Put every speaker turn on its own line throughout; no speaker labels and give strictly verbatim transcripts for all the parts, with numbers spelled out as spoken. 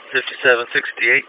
fifty-seven sixty-eight.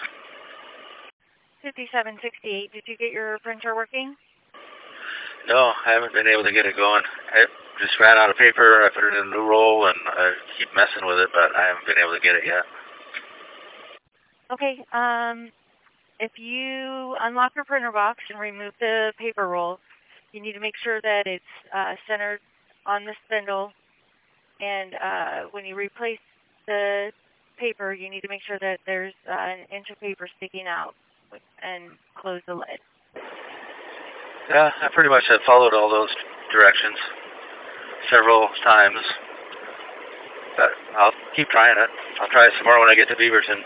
fifty-seven sixty-eight. Did you get your printer working?
No, I haven't been able to get it going. I just ran out of paper. I put it in a new roll, and I keep messing with it, but I haven't been able to get it yet.
Okay. Um, if you unlock your printer box and remove the paper roll, you need to make sure that it's uh, centered on the spindle. And uh, when you replace the paper, you need to make sure that there's uh, an inch of paper sticking out and close the lid.
Yeah, I pretty much have followed all those directions several times. But I'll keep trying it. I'll try it some more when I get to Beaverton.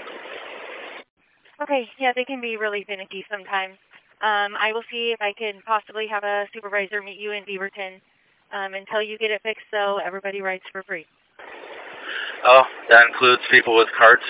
Okay, yeah, they can be really finicky sometimes. Um, I will see if I can possibly have a supervisor meet you in Beaverton. Um, until you get it fixed, though, everybody rides for free.
Oh, that includes people with carts?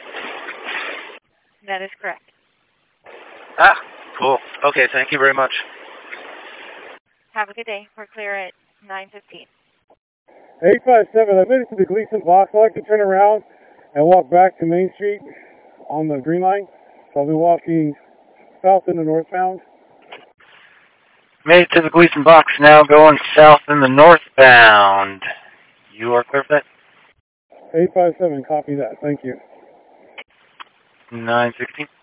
That is correct.
Ah, cool. Okay, thank you very much.
Have a good day. We're clear at nine fifteen.
eight five seven, I made it to the Gleason box. I'd like to turn around and walk back to Main Street on the Green Line. So I'll be walking south in the northbound.
Made it to the Gleason box, now going south in the northbound. You are clear for that?
eight five seven, copy that. Thank you.
nine sixteen.